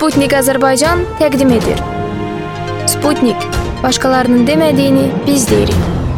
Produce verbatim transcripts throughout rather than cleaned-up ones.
Sputnik Azərbaycan təqdim edir. Sputnik, başqalarının demədiyini biz deyirik.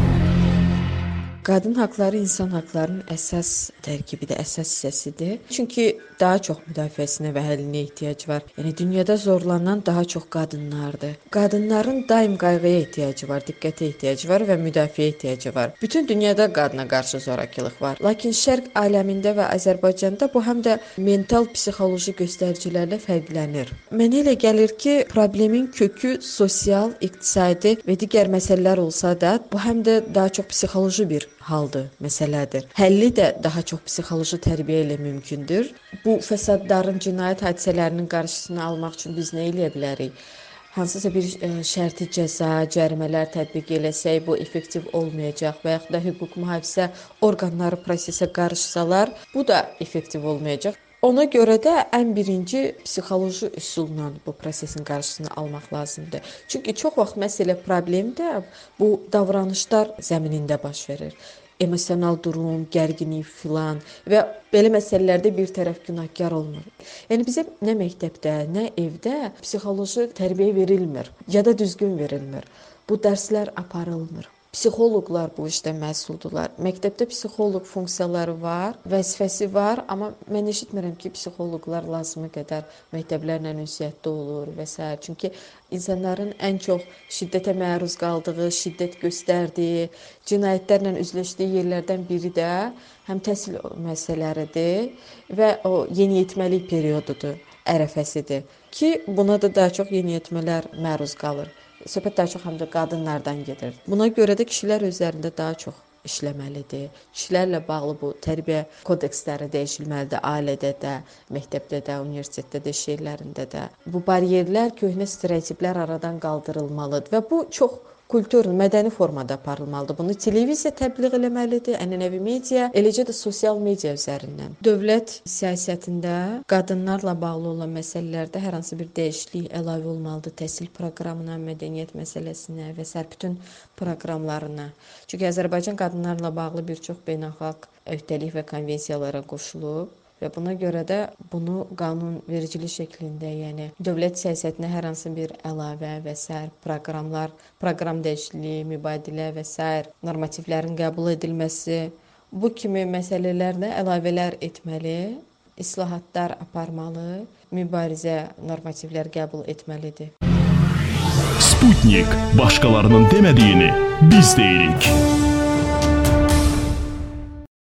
Qadın haqları insan haqlarının əsas tərkibidir, əsas hissəsidir. Çünki daha çox müdafiəsinə və həllinə ehtiyac var. Yəni dünyada zorlanan daha çox qadınlardır. Qadınların daim qayğıya ehtiyacı var, diqqətə ehtiyacı var və müdafiəyə ehtiyacı var. Bütün dünyada qadına qarşı zorakılıq var. Lakin Şərq aləmində və Azərbaycanda bu həm də mental, psixoloji göstəricilərlə fərqlənir. Mənə elə gəlir ki, problemin kökü sosial, iqtisadi və digər məsələlər olsa da, bu həm də daha çox psixoloji bir haldır, məsələdir. Həlli də daha çox psixoloji tərbiyə ilə mümkündür. Bu fəsadların, cinayət hadisələrinin qarşısını almaq üçün biz nə edə bilərik? Hansısa bir ə, şərti cəza, cərimələr tətbiq eləsək, bu effektiv olmayacaq və yaxud da hüquq mühafizə orqanları prosesə qarışsalar, bu da effektiv olmayacaq. Ona görə də ən birinci psixoloji üsulla bu prosesin qarşısını almaq lazımdır. Çünki çox vaxt məsələ problem də bu davranışlar zəminində baş verir. Emosional durum, gərginlik filan və belə məsələlərdə bir tərəf günahkar olmur. Yəni bizə nə məktəbdə, nə evdə psixoloji tərbiyə verilmir ya da düzgün verilmir. Bu dərslər aparılmır. Psixoloqlar bu işdə məsuldurlar. Məktəbdə psixoloq funksiyaları var, vəzifəsi var, amma mən eşitmirəm ki, psixoloqlar lazımı qədər məktəblərlə ünsiyyətdə olur və s. Çünki insanların ən çox şiddətə məruz qaldığı, şiddət göstərdiyi, cinayətlərlə üzləşdiyi yerlərdən biri də həm təhsil məsələləridir və o yeniyetməlik periodudur, ərəfəsidir ki, buna da daha çox yeniyetmələr məruz qalır. Söhbət daha çox həm də qadınlardan gedir. Buna görə də kişilər üzərində daha çox işləməlidir. Kişilərlə bağlı bu tərbiyə kodeksləri dəyişilməlidir. Ailədə də, məktəbdə də, universitetdə də, iş yerlərində də. Bu bariyerlər, köhnə stereotiplər aradan qaldırılmalıdır və bu çox kultur, mədəni formada aparılmalıdır. Bunu televiziya təbliğ eləməlidir, ənənəvi media, eləcə də sosial media üzərindən. Dövlət siyasətində qadınlarla bağlı olan məsələlərdə hər hansı bir dəyişiklik əlavə olmalıdır. Təhsil proqramına, mədəniyyət məsələsinə və sair bütün proqramlarına. Çünki Azərbaycan qadınlarla bağlı bir çox beynəlxalq öhdəlik və konvensiyalara qoşulub. Və buna görə də bunu qanunvericilik şəklində, yəni dövlət siyasətinə hər hansı bir əlavə və sair proqramlar, proqram dəyişikliyi, mübadilə və sair normativlərin qəbul edilməsi, bu kimi məsələlərlə əlavələr etməli, islahatlar aparmalı, mübarizə normativlər qəbul etməlidir. Sputnik, başqalarının demədiyini biz deyirik.